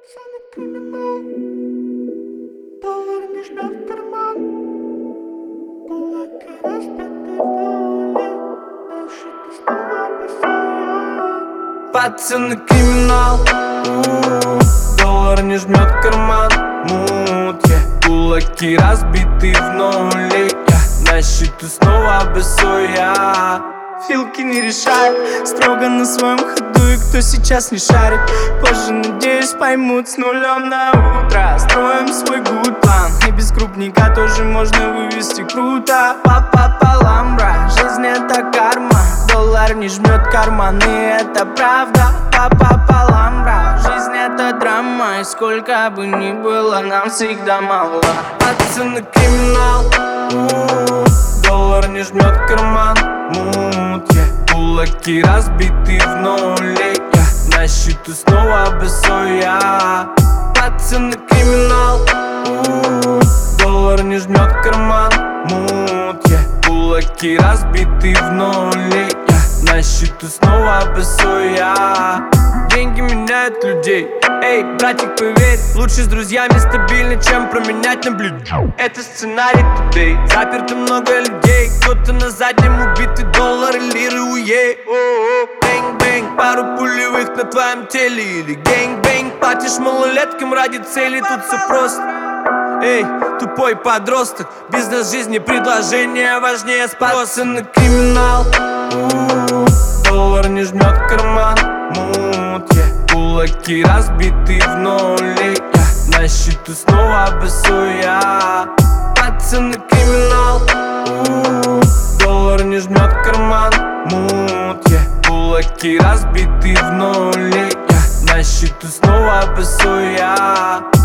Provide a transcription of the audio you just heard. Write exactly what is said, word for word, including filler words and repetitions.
Пацаны криминал, доллар не жмет в карман, кулаки разбиты вдоль, наши ты снова босая. Пацаны криминал, доллар не жмет в карман, мут, yeah. Кулаки разбиты в нули, yeah. На счету снова босой я. Филки не решают, строго на своем ходу, и кто сейчас не шарит, позже, надеюсь, поймут с нулем на утро. Строим свой good план, и без крупника тоже можно вывести круто. Папа паламбра, жизнь это карма, доллар не жмет карманы, это правда. Папа паламбра, жизнь это драма, и сколько бы ни было, нам всегда мало. Пацаны криминал, доллар не жмет карман, мут, yeah. Кулаки разбиты в нули, yeah. На счету снова босой я. Пацаны криминал, доллар не жмет карман, мут, yeah. Кулаки разбиты в нули, yeah. На счету снова босой я. Деньги меняют людей. Эй, братик, поверь, лучше с друзьями стабильно, чем променять на блюд. Это сценарий today. Заперто много людей, кто-то на заднем убитый доллар и лиры уей. Бэнг-бэнг, пару пулевых на твоем теле. Или гэнг-бэнг, платишь малолеткам ради цели. Тут все просто. Эй, тупой подросток, бизнес жизни, предложение важнее спроса. Пацаны криминал, доллар не жмет карман, мут, yeah. Кулаки разбиты в нули, yeah. На счету снова босой я. Пацаны криминал, доллар не жмет карман, мут, yeah. Кулаки разбиты в нули, yeah. На счету снова босой я.